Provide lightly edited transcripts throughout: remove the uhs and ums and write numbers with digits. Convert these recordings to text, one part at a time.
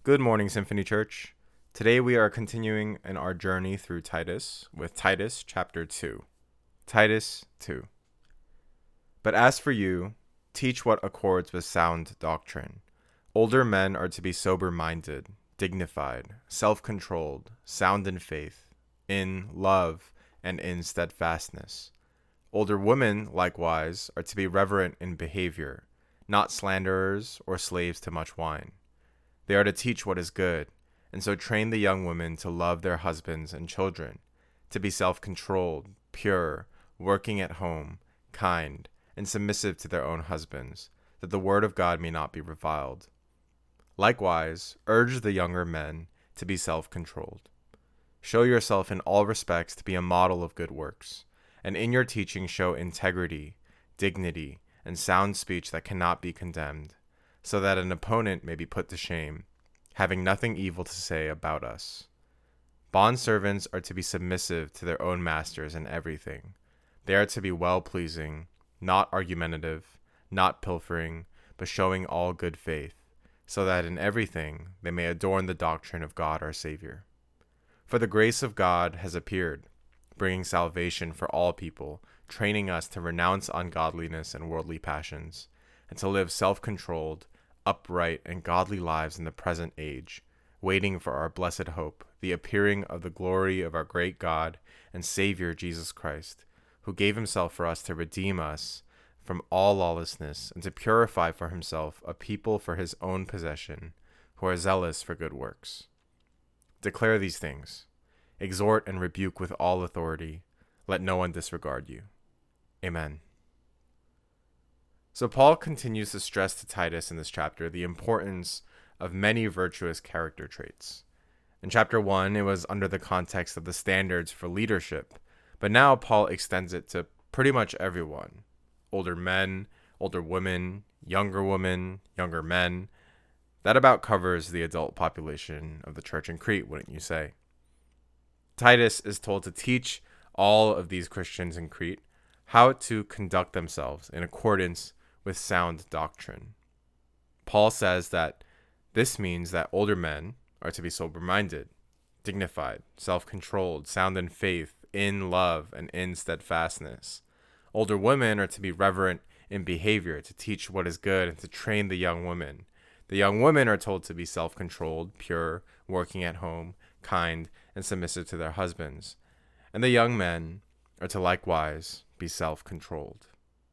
Good morning, Symphony Church. Today we are continuing in our journey through Titus with Titus chapter 2. Titus 2. But as for you, teach what accords with sound doctrine. Older men are to be sober-minded, dignified, self-controlled, sound in faith, in love, and in steadfastness. Older women, likewise, are to be reverent in behavior, not slanderers or slaves to much wine. They are to teach what is good, and so train the young women to love their husbands and children, to be self-controlled, pure, working at home, kind, and submissive to their own husbands, that the word of God may not be reviled. Likewise, urge the younger men to be self-controlled. Show yourself in all respects to be a model of good works, and in your teaching show integrity, dignity, and sound speech that cannot be condemned, so that an opponent may be put to shame, having nothing evil to say about us. Bondservants are to be submissive to their own masters in everything. They are to be well-pleasing, not argumentative, not pilfering, but showing all good faith, so that in everything they may adorn the doctrine of God our Savior. For the grace of God has appeared, bringing salvation for all people, training us to renounce ungodliness and worldly passions, and to live self-controlled, upright, and godly lives in the present age, waiting for our blessed hope, the appearing of the glory of our great God and Savior Jesus Christ, who gave himself for us to redeem us from all lawlessness and to purify for himself a people for his own possession, who are zealous for good works. Declare these things. Exhort and rebuke with all authority. Let no one disregard you. Amen. So Paul continues to stress to Titus in this chapter the importance of many virtuous character traits. In chapter 1, it was under the context of the standards for leadership, but now Paul extends it to pretty much everyone. Older men, older women, younger men. That about covers the adult population of the church in Crete, wouldn't you say? Titus is told to teach all of these Christians in Crete how to conduct themselves in accordance with sound doctrine. Paul says that this means that older men are to be sober-minded, dignified, self-controlled, sound in faith, in love, and in steadfastness. Older women are to be reverent in behavior, to teach what is good, and to train the young women. The young women are told to be self-controlled, pure, working at home, kind, and submissive to their husbands. And the young men are to likewise be self-controlled.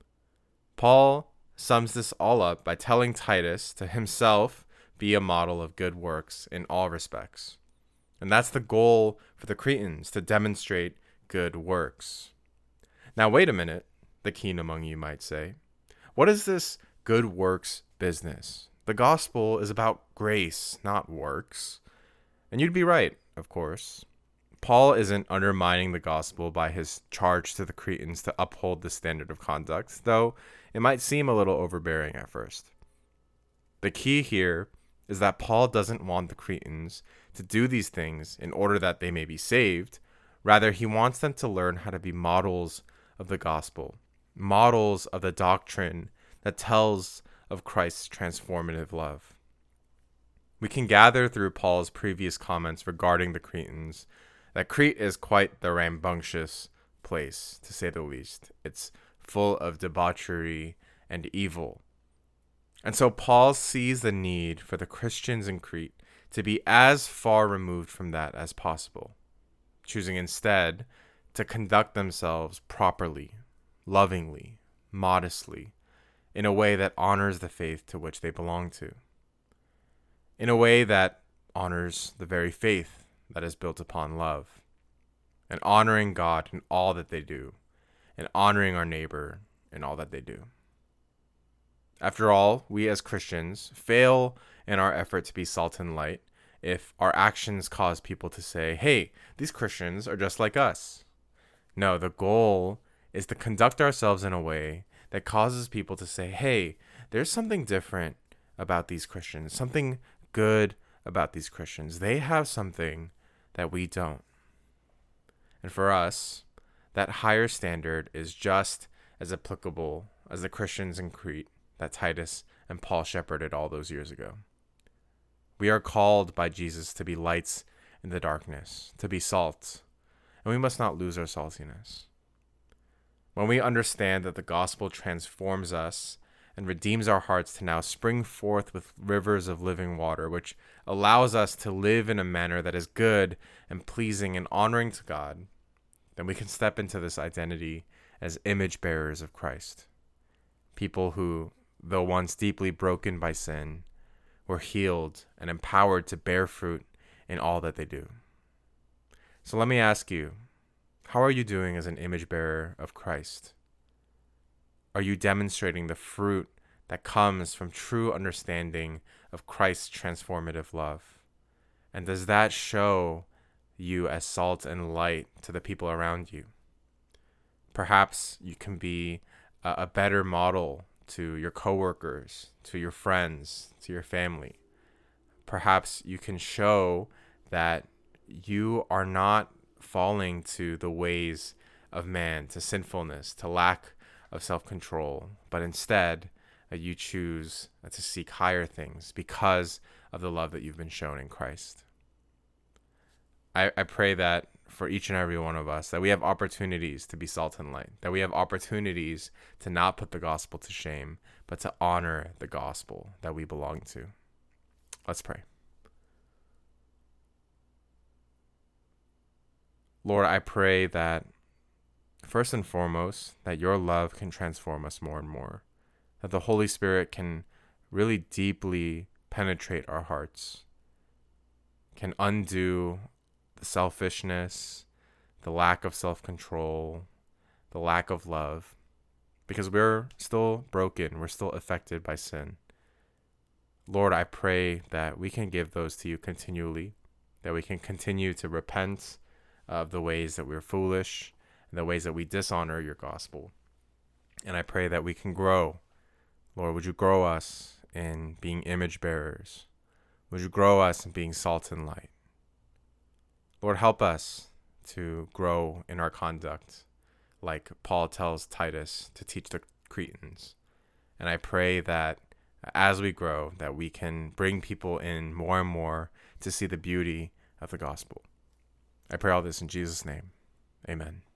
Paul sums this all up by telling Titus to himself be a model of good works in all respects. And that's the goal for the Cretans, to demonstrate good works. Now, wait a minute, the keen among you might say. What is this good works business? The gospel is about grace, not works. And you'd be right, of course. Paul isn't undermining the gospel by his charge to the Cretans to uphold the standard of conduct, though it might seem a little overbearing at first. The key here is that Paul doesn't want the Cretans to do these things in order that they may be saved. Rather, he wants them to learn how to be models of the gospel, models of the doctrine that tells of Christ's transformative love. We can gather through Paul's previous comments regarding the Cretans that Crete is quite the rambunctious place, to say the least. It's full of debauchery and evil. And so Paul sees the need for the Christians in Crete to be as far removed from that as possible, choosing instead to conduct themselves properly, lovingly, modestly, in a way that honors the faith to which they belong to, in a way that honors the very faith that is built upon love, and honoring God in all that they do, and honoring our neighbor in all that they do. After all, we as Christians fail in our effort to be salt and light if our actions cause people to say, hey, these Christians are just like us. No, the goal is to conduct ourselves in a way that causes people to say, hey, there's something different about these Christians, something good about these Christians. They have something that we don't. And for us, that higher standard is just as applicable as the Christians in Crete that Titus and Paul shepherded all those years ago. We are called by Jesus to be lights in the darkness, to be salt, and we must not lose our saltiness. When we understand that the gospel transforms us and redeems our hearts to now spring forth with rivers of living water, which allows us to live in a manner that is good and pleasing and honoring to God, then we can step into this identity as image bearers of Christ. People who, though once deeply broken by sin, were healed and empowered to bear fruit in all that they do. So let me ask you, how are you doing as an image bearer of Christ? Are you demonstrating the fruit that comes from true understanding of Christ's transformative love? And does that show you as salt and light to the people around you? Perhaps you can be a better model to your coworkers, to your friends, to your family. Perhaps you can show that you are not falling to the ways of man, to sinfulness, to lack of self-control, but instead you choose to seek higher things because of the love that you've been shown in Christ. I pray that for each and every one of us, that we have opportunities to be salt and light, that we have opportunities to not put the gospel to shame, but to honor the gospel that we belong to. Let's pray. Lord, I pray that first and foremost, that your love can transform us more and more, that the Holy Spirit can really deeply penetrate our hearts, can undo the selfishness, the lack of self-control, the lack of love, because we're still broken, we're still affected by sin. Lord, I pray that we can give those to you continually, that we can continue to repent of the ways that we're foolish and the ways that we dishonor your gospel. And I pray that we can grow. Lord, would you grow us in being image bearers? Would you grow us in being salt and light? Lord, help us to grow in our conduct, like Paul tells Titus to teach the Cretans. And I pray that as we grow, that we can bring people in more and more to see the beauty of the gospel. I pray all this in Jesus' name. Amen.